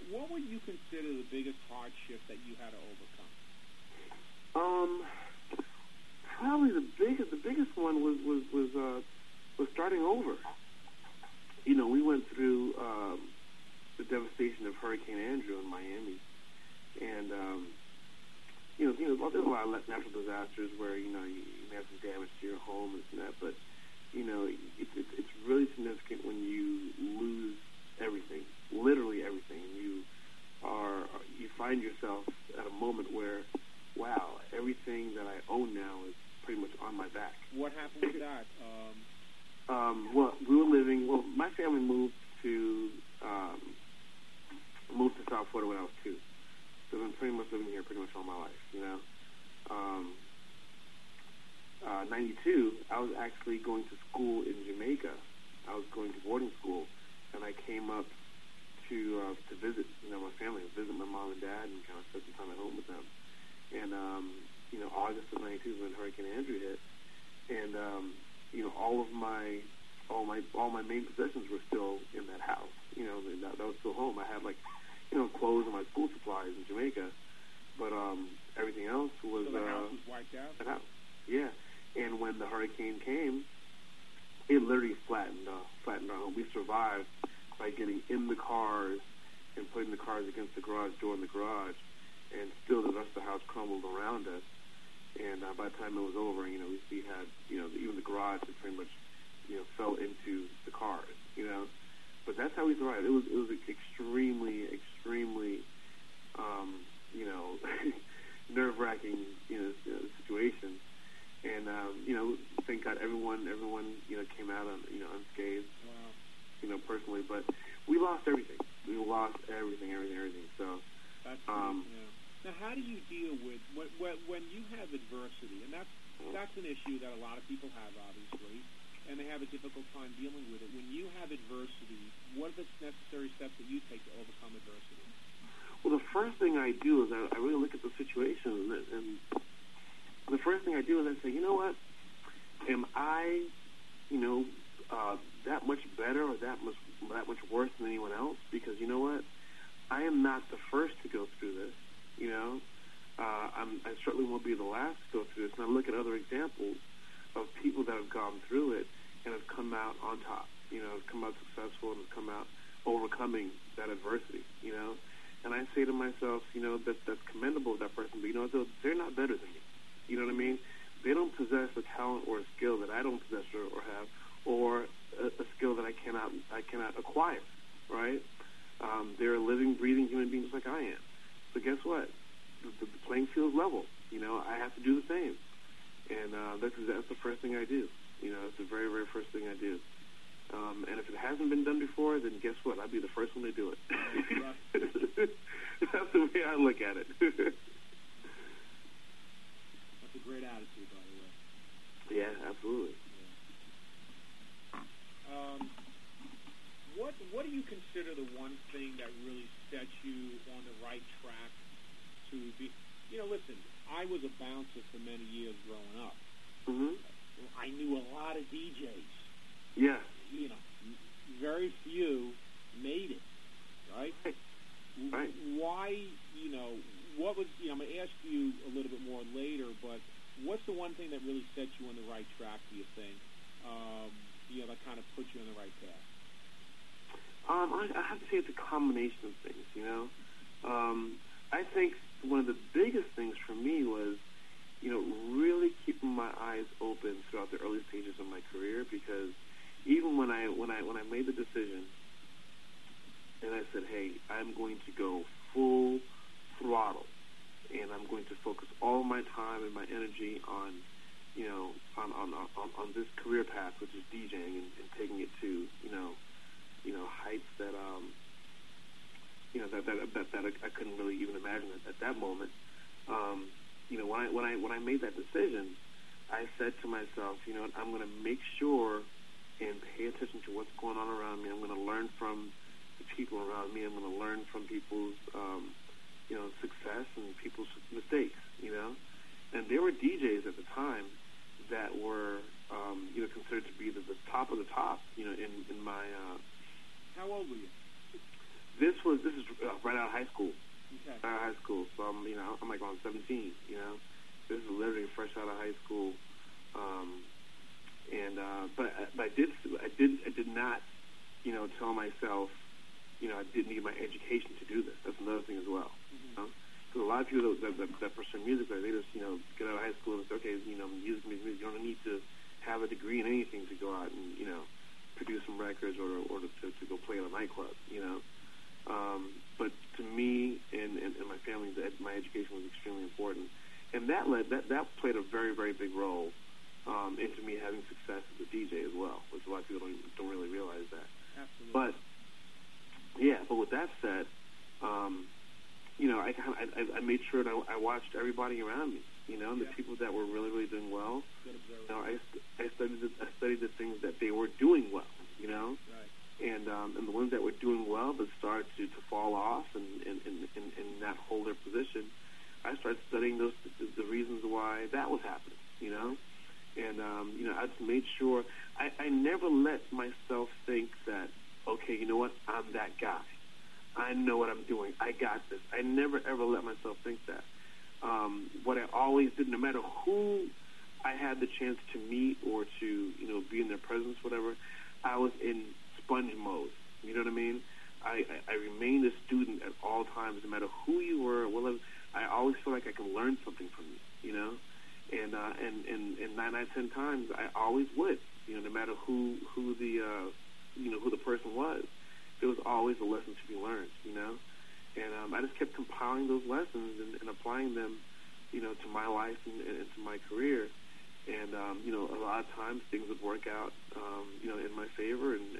what would you consider the biggest hardship that you had to overcome? Probably the biggest one was starting over. We went through the devastation of Hurricane Andrew in Miami, and there's a lot of natural disasters where you have some damage to your home and that, but it's really significant when you lose everything, literally everything. You find yourself at a moment where, wow, everything that I own now is pretty much on my back. What happened with that? Well, my family moved to South Florida when I was 2. So I've been pretty much living here pretty much all my life, 92, I was actually going to school in Jamaica. I was going to boarding school, and I came up to visit, my family, visit my mom and dad, and kind of spend some time at home with them. And August of '92 when Hurricane Andrew hit, and all my main possessions were still in that house. That was still home. I had clothes and my school supplies in Jamaica, but everything else was. So the house was wiped out. The house, yeah. And when the hurricane came, it literally flattened our home. We survived by getting in the cars and putting the cars against the garage door in the garage, and still the rest of the house crumbled around us. And by the time it was over, we had, even the garage had pretty much, fell into the cars, But that's how we survived. It was extremely, extremely, nerve-wracking, situation. And thank God everyone, came out unscathed. Wow. Personally, but we lost everything. We lost everything. So. That's Now, how do you deal with when you have adversity, and that's an issue that a lot of people have, obviously, and they have a difficult time dealing with it. When you have adversity, what are the necessary steps that you take to overcome adversity? Well, the first thing I do is I really look at the situation, and the first thing I do is I say, you know what? Am I, that much better or that much worse than anyone else? Because you know what? I am not the first to go through this. I certainly won't be the last to go through this. And I look at other examples of people that have gone through it and have come out on top. Have come out successful and have come out overcoming that adversity. And I say to myself, that's commendable of that person, but they're not better than me. You know what I mean? They don't possess a talent or a skill that I don't possess or have, or a skill that I cannot acquire. Right? They're living, breathing human beings like I am. So guess what? The playing field is level. I have to do the same. And that's the first thing I do. It's the very, very first thing I do. And if it hasn't been done before, then guess what? I'll be the first one to do it. That's the way I look at it. That's a great attitude, by the way. Yeah, absolutely. Yeah. What do you consider the one thing that really sets you on the right track to be? Listen, I was a bouncer for many years growing up. Mm-hmm. I knew a lot of DJs. Yeah. Very few made it, right? Right. Why, what was, I'm going to ask you a little bit more later, but what's the one thing that really sets you on the right track, do you think, that kind of puts you on the right path? I have to say it's a combination of things, I think one of the biggest things for me was, really keeping my eyes open throughout the early stages of my career, because even when I made the decision and I said, hey, I'm going to go full throttle and I'm going to focus all my time and my energy on, on this career path, which is DJing, and taking it to, heights that, that I couldn't really even imagine at that moment. When I made that decision, I said to myself, I'm going to make sure and pay attention to what's going on around me. I'm going to learn from the people around me. I'm going to learn from people's, success and people's mistakes, And there were DJs at the time that were, considered to be the top of the top, in my... How old were you? This is right out of high school. Okay. Right out of high school. So I'm like on 17. This is literally fresh out of high school. But I did not, tell myself, I didn't need my education to do this. That's another thing as well. Mm-hmm. Because a lot of people that pursue music, they just, get out of high school and say, okay, music, you don't need to have a degree in anything to go out and, produce some records or to go play at a nightclub, But to me and my family, my education was extremely important. And that played a very, very big role into me having success as a DJ as well, which a lot of people don't really realize that. Absolutely. But with that said, I made sure that I watched everybody around me, and the people that were really, really doing well. I studied the things that they were doing well, Right. And the ones that were doing well but started to fall off and not hold their position, I started studying the reasons why that was happening, And I just made sure I never let myself think that, okay, you know what, I'm that guy. I know what I'm doing. I got this. I never, ever let myself think that. What I always did, no matter who I had the chance to meet or to, be in their presence, whatever, I was in sponge mode. You know what I mean? I remained a student at all times, no matter who you were. I always feel like I can learn something from you, And 9 out of 10 times, I always would, no matter who the person was. There was always a lesson to be learned, And I just kept compiling those lessons and applying them, to my life and to my career. And, a lot of times things would work out, in my favor and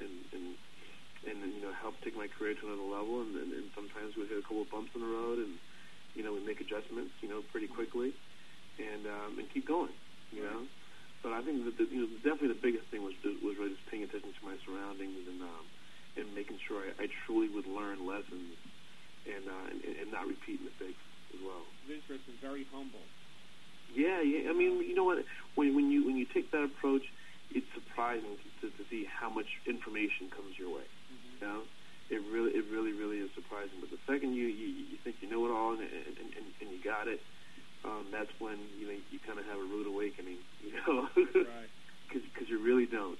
help take my career to another level. And sometimes we'd hit a couple of bumps in the road and, we make adjustments, pretty quickly and keep going, But I think that definitely the biggest thing was really just paying attention to my surroundings and making sure I truly would learn lessons and not repeat mistakes as well. Interesting, very humble. Yeah. I mean, you know what? When you take that approach, it's surprising to see how much information comes your way. Mm-hmm. It really is surprising. But the second you think you know it all and you got it, that's when you kind of have a rude awakening. Right. Because you really don't.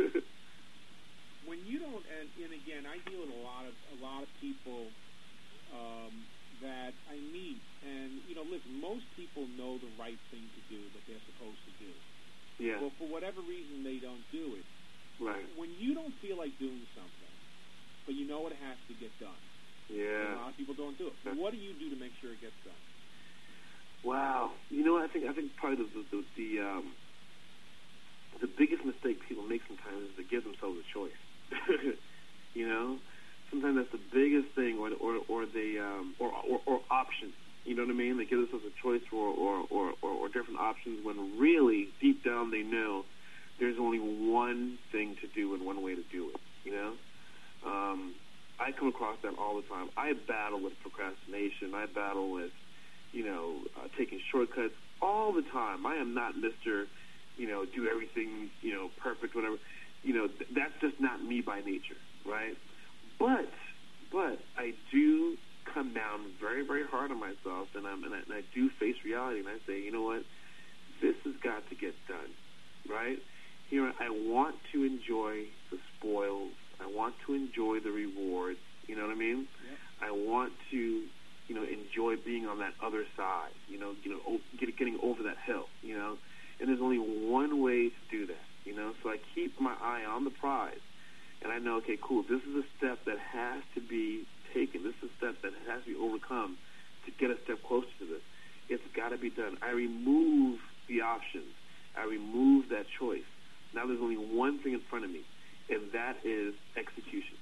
When you don't, and again, I deal with a lot of people that I meet, and listen, most people know the right thing to do that they're supposed to do. Yeah. Well, for whatever reason, they don't do it. Right. When you don't feel like doing something, but you know it has to get done. Yeah. A lot of people don't do it. So what do you do to make sure it gets done? Wow. I think probably the biggest mistake people make sometimes is to give themselves a choice. Sometimes that's the biggest thing, or options. You know what I mean? They give themselves a choice or different options when really deep down they know there's only one thing to do and one way to do it. I come across that all the time. I battle with procrastination. I battle with taking shortcuts all the time. I am not Mr. Do everything perfect, whatever. That's just not me by nature, right? But I do come down very, very hard on myself, and I do face reality, and I say, you know what, this has got to get done, right? I want to enjoy the spoils. I want to enjoy the rewards. You know what I mean? Yep. I want to, enjoy being on that other side. Getting over that hill. And there's only one way to do that. So I keep my eye on the prize, and I know, okay, cool. This is a step that has to be taken. This is a step that has to be overcome to get a step closer to this. It's got to be done. I remove the options. I remove that choice. Now there's only one thing in front of me, and that is execution.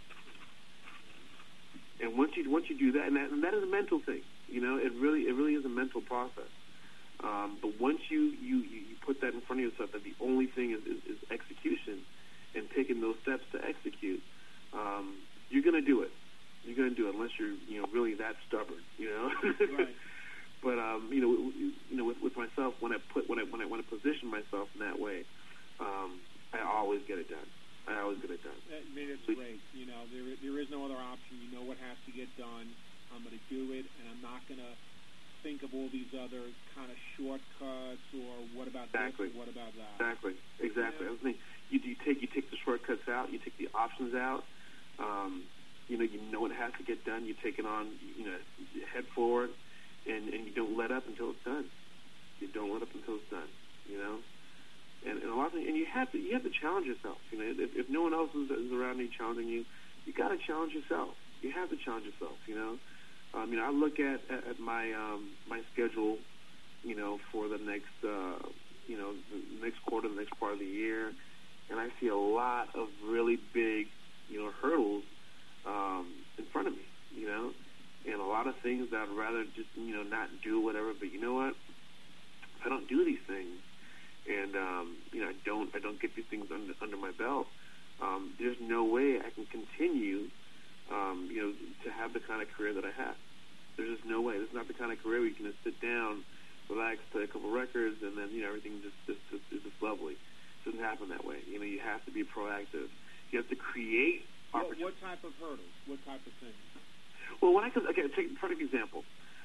And once you do that, and that is a mental thing. It really is a mental process. But once you put that in front of yourself, that the only thing is execution, and taking those steps to execute, you're going to do it. You're going to do it unless you're really that stubborn. Right. But with myself, when I position myself in that way, I always get it done. I always get it done. I mean, it's great. You know, there is no other option. You know what has to get done. I'm going to do it, and I'm not going to think of all these other kind of shortcuts or what about this or what about that. Exactly. Yeah. I was thinking, you take the shortcuts out, you take the options out. You know what has to get done. You take it on, head forward, and you don't let up until it's done. You don't let up until it's done. You know, and a lot of things, and you have to challenge yourself. You know, if no one else is around you challenging you, you got to challenge yourself. You have to challenge yourself. You know, I look at my my schedule, for the next the next quarter, the next part of the year, and I see a lot of really big hurdles in front of me. And a lot of things that I'd rather just not do, whatever. But you know what? If I don't do these things, and I don't get these things under my belt, there's no way I can continue to have the kind of career that I have. There's just no way. This is not the kind of career where you can just sit down, relax, play a couple records, and then everything is just lovely. It doesn't happen that way. You have to be proactive. You have to create opportunities. What type of hurdles? What type of things? Well, take a perfect example.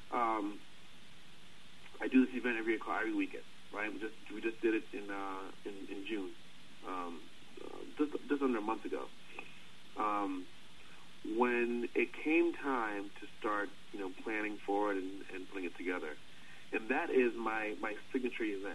I do this event every weekend, right? We just did it in June, just under a month ago. When it came time to start, planning for it and putting it together, and that is my signature event.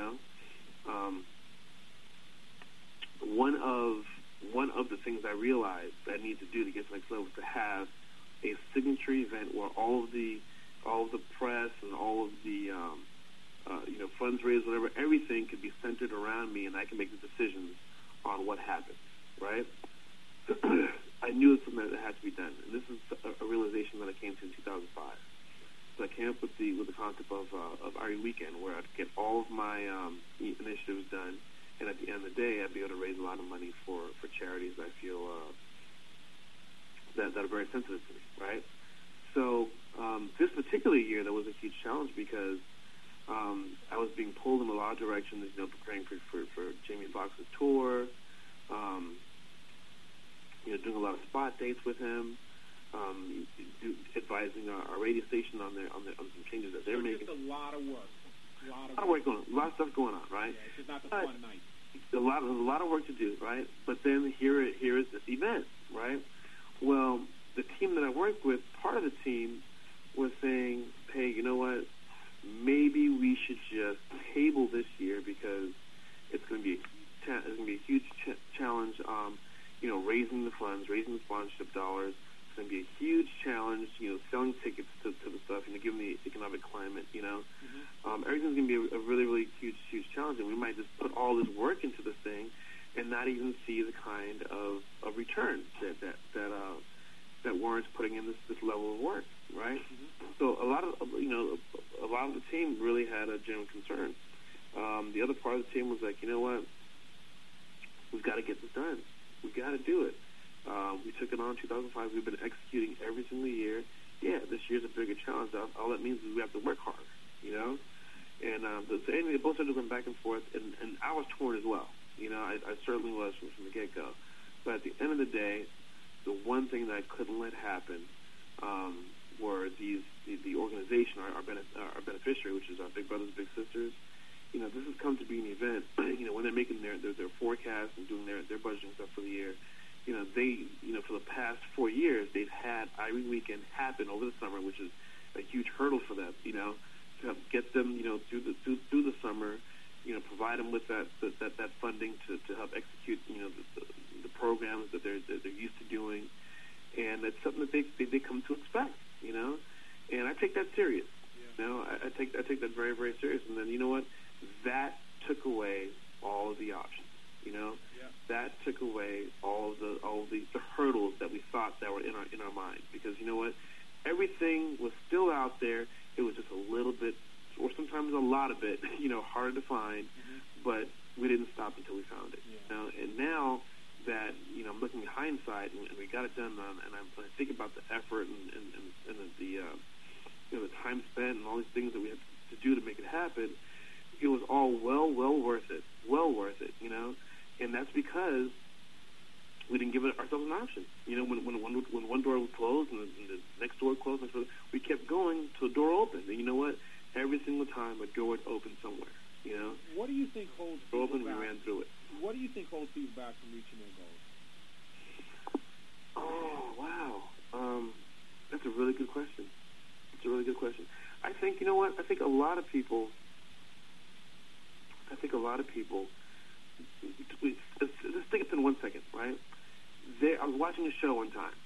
One of the things I realized that I need to do to get to the next level is to have a signature event where all of the press and all of the funds raised, whatever, everything could be centered around me, and I can make the decisions on what happens. Right? I knew it's something that had to be done, and this is a realization that I came to in 2005. So I came up with the concept of Ari Weekend, where I'd get all of my initiatives done, and at the end of the day, I'd be able to raise a lot of money for charities I feel that are very sensitive to me, right? So this particular year, there was a huge challenge because I was being pulled in a lot of directions, preparing for Jamie Foxx's tour, doing a lot of spot dates with him, advising our radio station on some changes that they're making. Just a lot of work. A lot of stuff going on, right? Yeah, it's just not the fun night. A lot of work to do, right? But then here is this event, right? Well, the team that I work with, part of the team was saying, hey, you know what? Maybe we should just table this year because it's going to be a huge challenge. Raising the funds, raising the sponsorship dollars. It's going to be a huge challenge. Selling tickets to the stuff. Given the economic climate, everything's going to be a really, really huge challenge, and we might just put all this work into this thing and not even see the kind of return that warrants putting in this level of work, right? So a lot of the team really had a genuine concern. The other part of the team was like, you know what? We've got to get this done. We've got to do it. We took it on in 2005. We've been executing every single year. Yeah, this year's a bigger challenge. All that means is we have to work harder, And they both started going back and forth, and I was torn as well. I certainly was from the get-go. But at the end of the day, the one thing that I couldn't let happen were the organization, our beneficiary, which is our Big Brothers Big Sisters. This has come to be an event. When they're making their forecasts and doing their budgeting stuff for the year, they for the past 4 years they've had Ivy Weekend happen over the summer, which is a huge hurdle for them. To help get them through the summer, provide them with that funding to help execute the programs that they're used to doing, and it's something that they come to expect. And I take that serious. Yeah. I take that very, very serious. And then you know what? That took away all of the options. That took away all of the hurdles that we thought that were in our mind. Because you know what? Everything was still out there. It was just a little bit, or sometimes a lot of it, hard to find. But we didn't stop until we found it. Yeah. And now that I'm looking at hindsight, and we got it done, and I think about the effort and the time spent and all these things that we had to do to make it happen. It was all well worth it, and that's because we didn't give ourselves an option. When one door was closed and the next door closed, we kept going till the door opened. And you know what? Every single time a door would open somewhere. What do you think holds people back? We ran through it. What do you think holds people back from reaching their goals? Oh, wow. That's a really good question. I think, I think a lot of people, let's think it in 1 second, right? I was watching a show one time.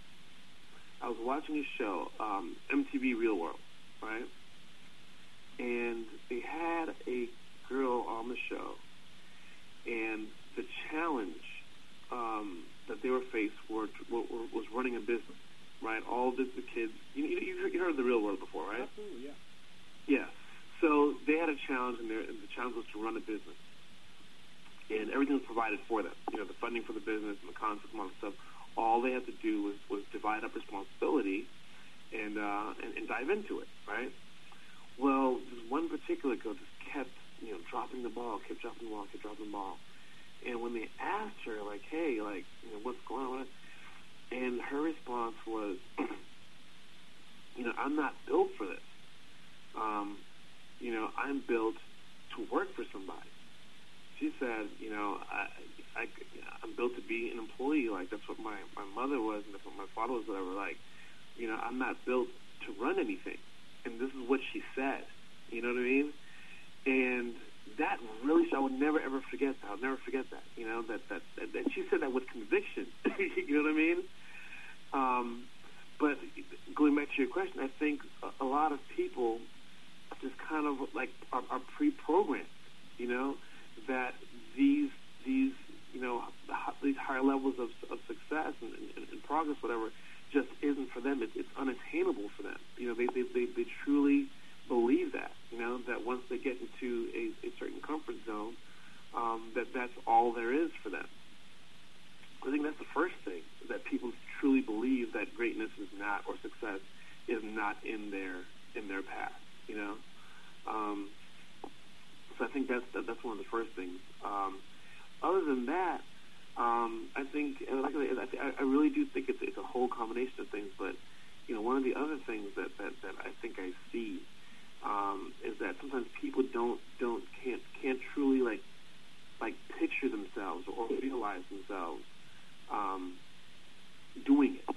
MTV Real World, right? And they had a girl on the show, and the challenge that they were faced was running a business, right? All the kids, you heard of the Real World before, right? Absolutely, yeah. Yes. So they had a challenge, and the challenge was to run a business, and everything was provided for them. The funding for the business and the concepts and all that stuff. All they had to do was divide up responsibility and dive into it, right? Well, this one particular girl just kept, dropping the ball. And when they asked her, like, hey, like, what's going on? And her response was, I'm not built for this. I'm built to work for somebody. She said, I'm built to be an employee. Like, that's what my mother was, and that's what my father was, whatever. Like, I'm not built to run anything. And this is what she said. You know what I mean? And that really, I would never, ever forget that. I'll never forget that. That she said that with conviction. You know what I mean? But going back to your question, I think a lot of people just kind of like are pre-programmed, that these higher levels of success and progress, whatever, just isn't for them. It's unattainable for them. They truly believe that, that once they get into a certain comfort zone, that's all there is for them. I think that's the first thing, that people truly believe that greatness is not, or success is not in their path, So I think that's one of the first things. Other than that, I think, I really do think it's a whole combination of things. But one of the other things that I think I see is that sometimes people can't truly like picture themselves or visualize themselves doing it.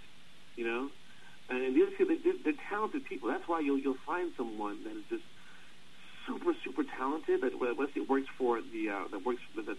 And these people, they're talented people. That's why you'll find someone that is just super talented. That let's say works for that's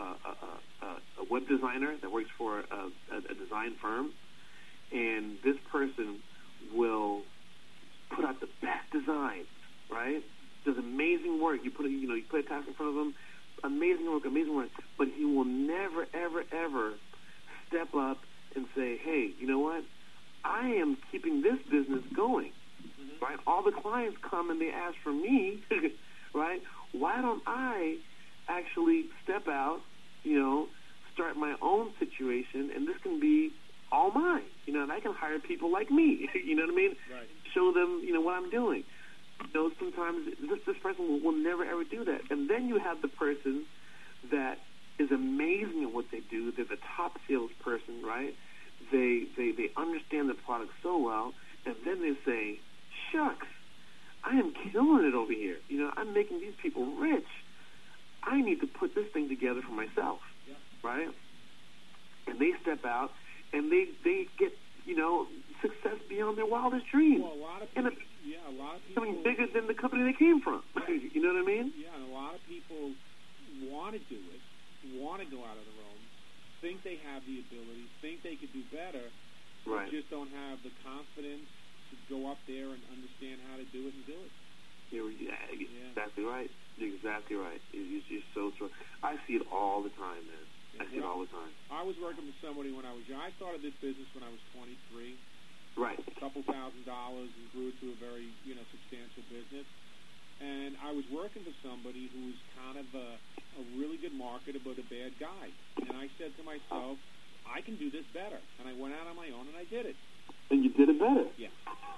a web designer that works for a design firm, and this person will put out the best designs. Right? Does amazing work. You put a task in front of him, amazing work. But he will never ever step up and say, hey, you know what? I am keeping this business going. Mm-hmm. Right? All the clients come and they ask for me, right? Why don't I actually step out, start my own situation, and this can be all mine, and I can hire people like me, you know what I mean? Right. Show them, what I'm doing. Sometimes this person will never ever do that. And then you have the person that is amazing at what they do. They're the top salesperson, right? They understand the product so well, and then they say, shucks, I am killing it over here. I'm making these people rich. I need to put this thing together for myself, yeah. Right? And they step out, and they get, success beyond their wildest dreams. Well, a lot of people, something bigger than the company they came from. You know what I mean? Yeah, and a lot of people want to do it, want to go out on their own, think they have the ability, think they could do better, right. But just don't have the confidence to go up there and understand how to do it and do it. You're exactly right. You're exactly right. You're so true. I see it all the time, man. I see it all the time. I was working with somebody when I was young. I started this business when I was 23. Right. A couple $1,000 and grew it to a very, substantial business. And I was working for somebody who was kind of a really good marketer but a bad guy. And I said to myself, I can do this better. And I went out on my own and I did it. And you did it better. Yeah.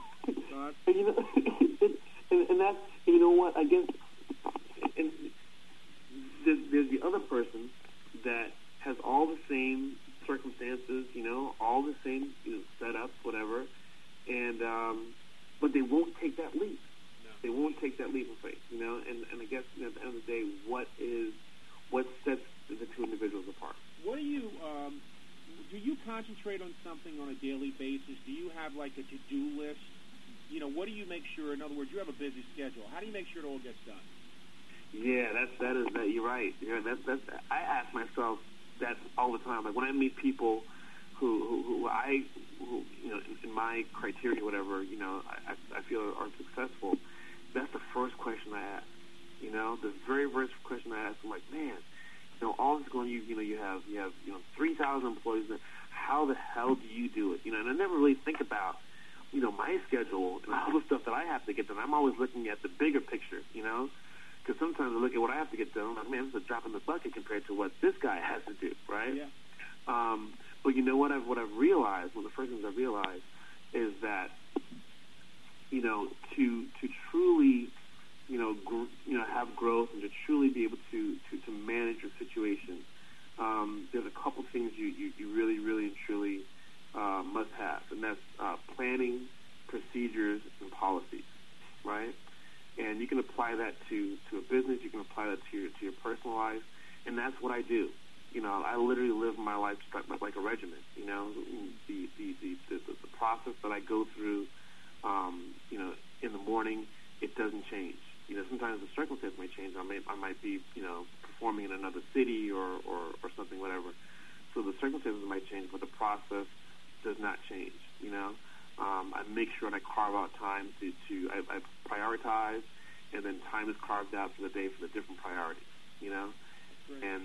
And that's, you know what, I guess, and there's the other person that has all the same circumstances, they won't take that leap. No. They won't take that leap of faith, you know. And I guess at the end of the day, what sets the two individuals apart? What do you concentrate on something on a daily basis? Do you have like a to-do list? You know, what do you make sure? In other words, you have a busy schedule. How do you make sure it all gets done? Yeah, that you're right. Yeah, that's I ask myself that all the time. Like when I meet people who you know, in my criteria, whatever, you know, I feel are successful. That's the first question I ask. You know, the very first question I ask. I'm like, man, you know, all this going, you have 3,000 employees. How the hell do you do it? You know, and I never really think about, you know, my schedule and all the stuff that I have to get done. I'm always looking at the bigger picture, you know, because sometimes I look at what I have to get done. I'm like, man, this is a drop in the bucket compared to what this guy has to do, right? Yeah. But you know what I've realized, one of the first things I realized is that, you know, to truly, you know, have growth and to truly be able to manage your situation, there's a couple things you really, really and truly must have, and that's planning, procedures, and policies, right? And you can apply that to a business. You can apply that to your personal life, and that's what I do. You know, I literally live my life like a regimen. You know, the process that I go through, you know, in the morning, it doesn't change. You know, sometimes the circumstances may change. I might be, you know, performing in another city or something, whatever. So the circumstances might change, but the process does not change. You know, I make sure and I carve out time I prioritize, and then time is carved out for the day for the different priorities. You know, and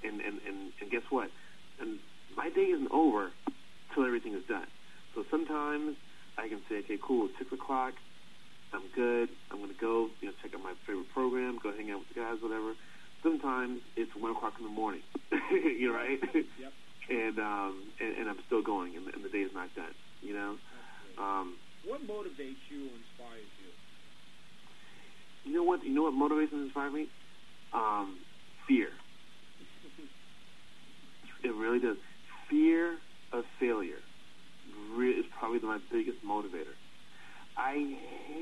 guess what? And my day isn't over till everything is done. So sometimes I can say, okay, cool, it's 6 o'clock. I'm good. I'm going to go, you know, check out my favorite program, go hang out with the guys, whatever. Sometimes it's 1 o'clock in the morning. You're right. Yep. And I'm still going, and the day is not done. You know. What motivates you or inspires you? You know what? You know what motivates and inspires me? Fear. It really does. Fear of failure is probably my biggest motivator. I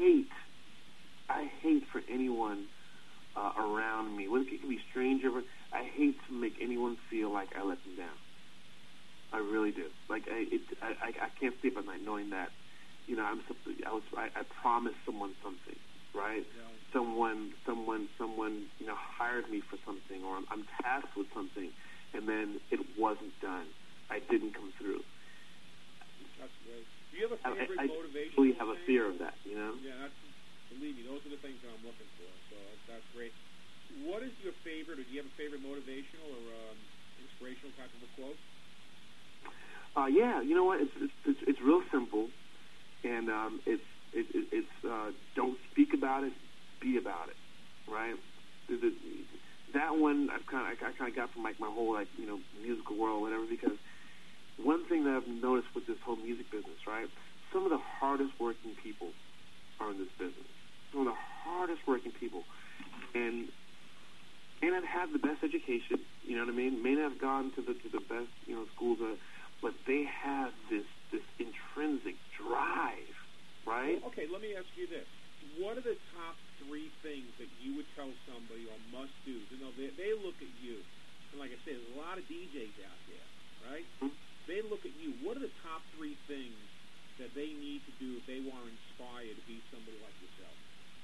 hate for anyone around me, whether it can be a stranger, but I hate to make anyone feel like I let them down. I really do. Like I can't sleep at night knowing that, you know, I promised someone something, right? Yeah. Someone, you know, hired me for something, or I'm tasked with something, and then it wasn't done. I didn't come through. That's great. Do you have a favorite motivation? I really have a fear of that, you know? Yeah, believe me, those are the things that I'm looking for. So that's great. What is your favorite, or do you have a favorite motivational or inspirational type of a quote? Yeah, you know what? It's real simple, and it's don't speak about it, be about it, right? That one I kind of got from like my whole musical world, whatever. Because one thing that I've noticed with this whole music business, right? Some of the hardest working people are in this business. Some of the hardest working people, and may not have the best education. You know what I mean? May not have gone to the best schools, but they have this intrinsic drive, right? Okay, let me ask you this. What are the top 3 things that you would tell somebody or must do? You know, they look at you, and like I said, there's a lot of DJs out there, right? Mm-hmm. They look at you. What are the top 3 things that they need to do if they want to inspire to be somebody like yourself?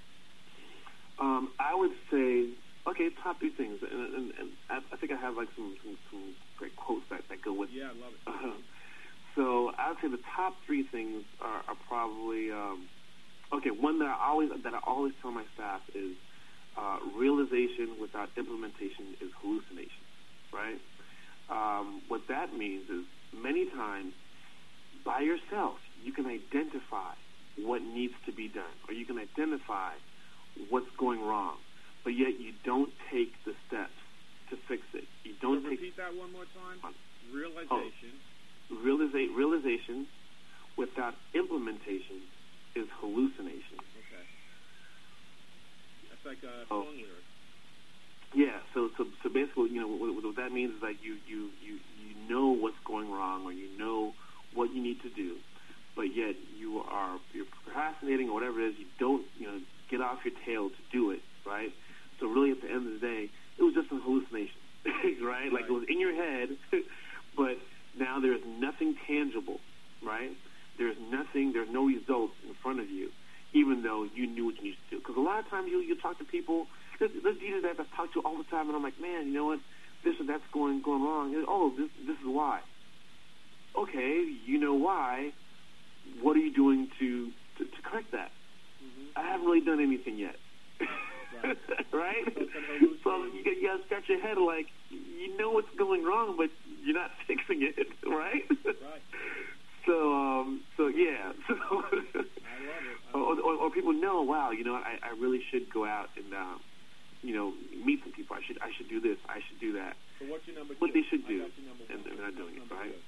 I would say, okay, top 3 things, and I think I have like some great quotes that go with. Yeah, I love it. So I would say the top 3 things are probably. Okay, one that I always tell my staff is realization without implementation is hallucination, right? What that means is many times by yourself you can identify what needs to be done, or you can identify what's going wrong, but yet you don't take the steps to fix it. You don't repeat that one more time. Realization. Realization without implementation is hallucination. Okay. That's like a song lyric. Yeah. So basically, what that means is like you know what's going wrong, or you know what you need to do, but yet you're procrastinating or whatever it is. You don't, get off your tail to do it, right? So really, at the end of the day, it was just a hallucination, right? Like it was in your head, but now there's nothing tangible, right? There's no results in front of you, even though you knew what you needed to do. Because a lot of times you talk to people, there's Jesus that I talk to all the time, and I'm like, man, you know what? This and that's going wrong. Oh, this is why. Okay, you know why. What are you doing to correct that? I haven't really done anything yet. Right? So you got to scratch your head like, you know what's going wrong, but you're not fixing it, right? Right. So yeah. So I love it. Or people know, wow, I really should go out and meet some people. I should do this. I should do that. So what's your number two? What they should do, and they're not doing it, right?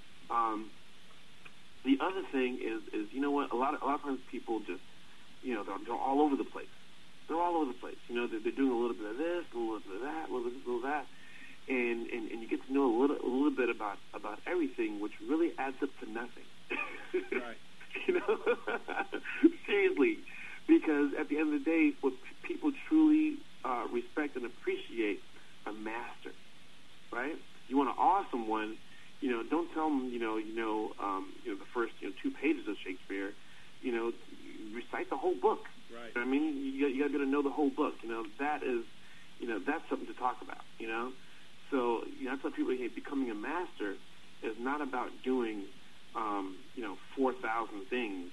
The other thing is you know what? A lot of times people just, they're all over the place. They're all over the place. They're doing a little bit of this, a little bit of that, a little bit of that, and you get to know a little bit about everything, which really adds up to nothing. Right. Seriously, because at the end of the day, what people truly respect and appreciate a master, right? You want to awe someone, don't tell them, the first, 2 pages of Shakespeare. Recite the whole book. Right. I mean, you got to know the whole book. That is, that's something to talk about. So that's why people hate becoming a master is not about doing, 4,000 things,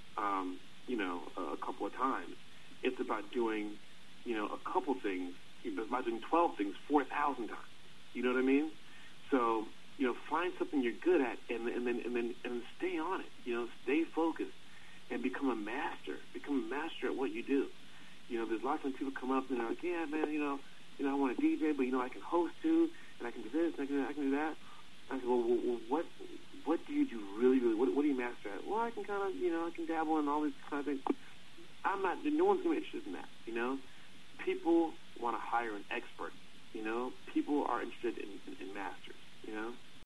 a couple of times. It's about doing, a couple things. It's about doing 12 things 4,000 times. You know what I mean? So, find something you're good at and then stay on it. Stay focused and become a master. Become a master at what you do. There's lots of people come up and they're like, yeah, man, I want to DJ, but I can host too, and I can do this, and I can do that. I said, well, what do you do really, really? What do you master at? Well, I can kind of, I can dabble in all these kind of things. No one's going to be interested in that. People want to hire an expert. People are interested in masters.